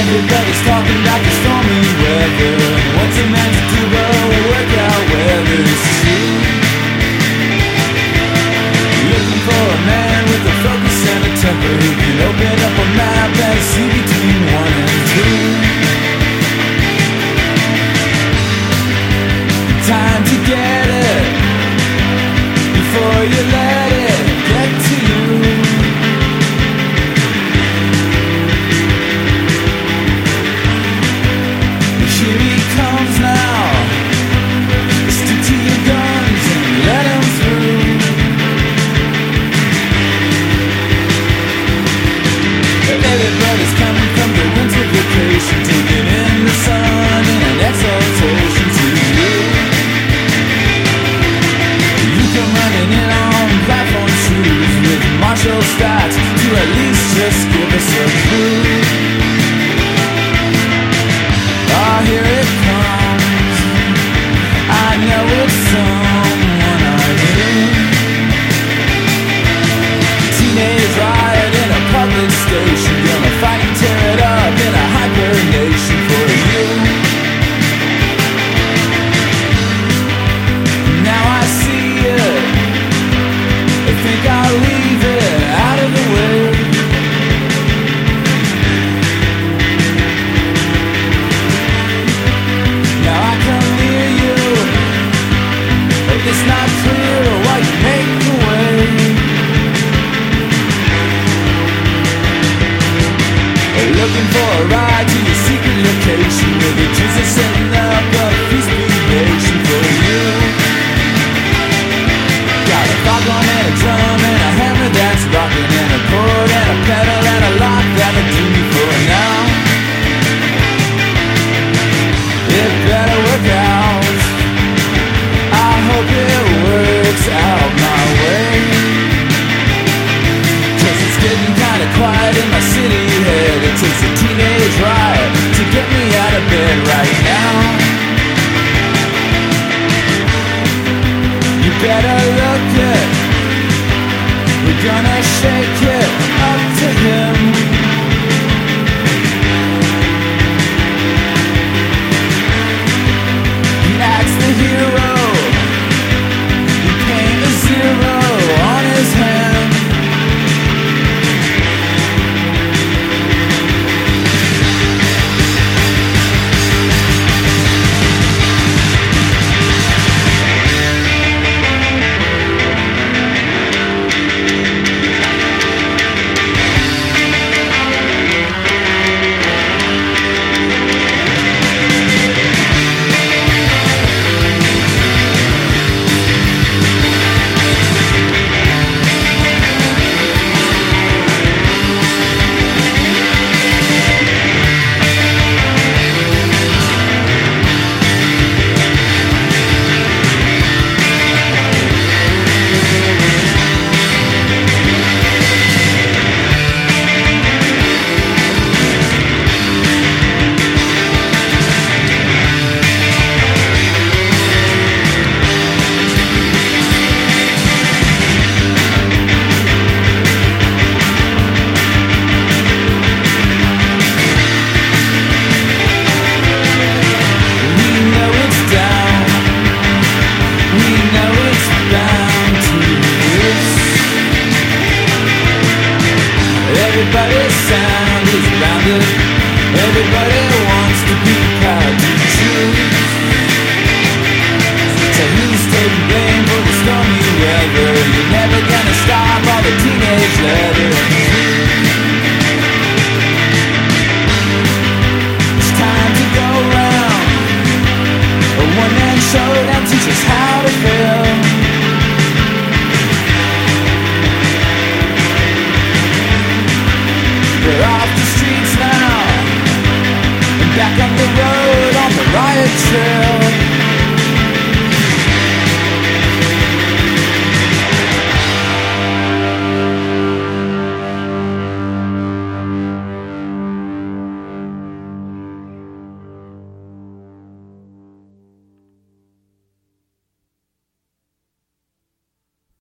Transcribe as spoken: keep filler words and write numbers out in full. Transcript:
Everybody's talking about the stormy weather. What's a man to do but work out whether it's true? Looking for a man with a focus and a temper who can open up a map and see between one and two. Time to get it before you let it get to you. Here he comes now. Stick to your guns and let him through. Everybody's coming from their winter vacation, taking in the sun in an exaltation to you. You come running in on platform shoes with Marshall stats to at least just give us a clue. Oh, here it comes. I know it's someone I knew. Teenage riot in a public station, gonna fight and tear it up in a hibernation for you. Now I see it, I think I'll leave it out of the way. It's not clear why you make the way. Looking for a ride to your secret location, where the Jews are setting up a feast nation for you. Got a foghorn and a drum and a hammer that's rocking, and a chord and a pedal and a lock that'll do me for now. It better work out. I hope it works out my way. Cause it's getting kinda quiet in my city head. It takes a teenage riot to get me out of bed right now. You better look it. We're gonna shake it up to him. He acts the hero. Zero on his hand. Everybody's sound is rounded. Everybody wants to be proud to choose. So who's taking blame for the stormy weather? You're never gonna stop all the teenage letters.